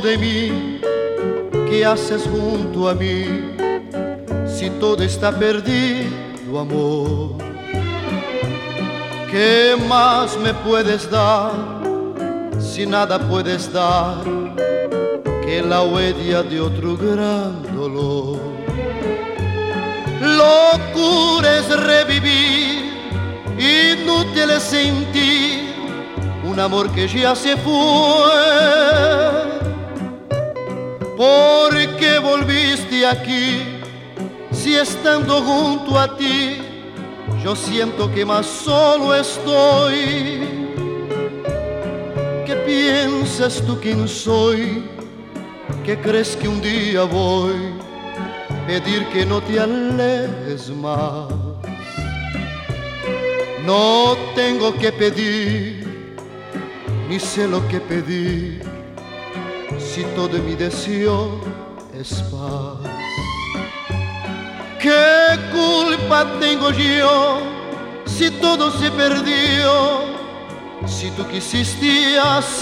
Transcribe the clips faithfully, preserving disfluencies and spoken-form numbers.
de mí? ¿Qué haces junto a mí? Si todo está perdido, amor, ¿qué más me puedes dar? Si nada puedes dar que la huella de otro gran dolor. Locura es revivir, inútil es sentir un amor que ya se fue. ¿Por qué volviste aquí si estando junto a ti yo siento que más solo estoy? ¿Qué piensas tú quién soy? ¿Qué crees que un día voy a pedir que no te alejes más? No tengo que pedir, ni sé lo que pedir, si todo mi deseo es paz. ¿Qué culpa tengo yo si todo se perdió? Si tú quisiste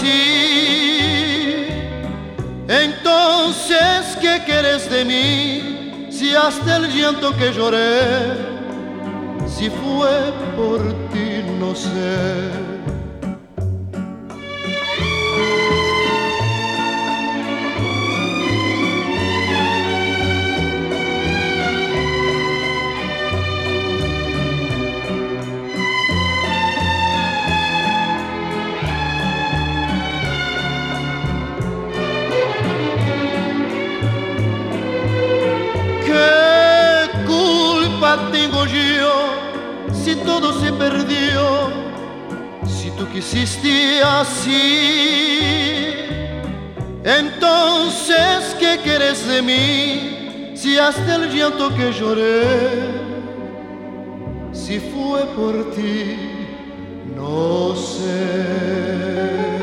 así, entonces ¿qué quieres de mí? Si hasta el llanto que lloré, si fue por ti, no sé. Tengo yo si todo se perdió, si tú quisiste así, entonces ¿qué quieres de mí? Si hasta el llanto que lloré, si fue por ti, no sé.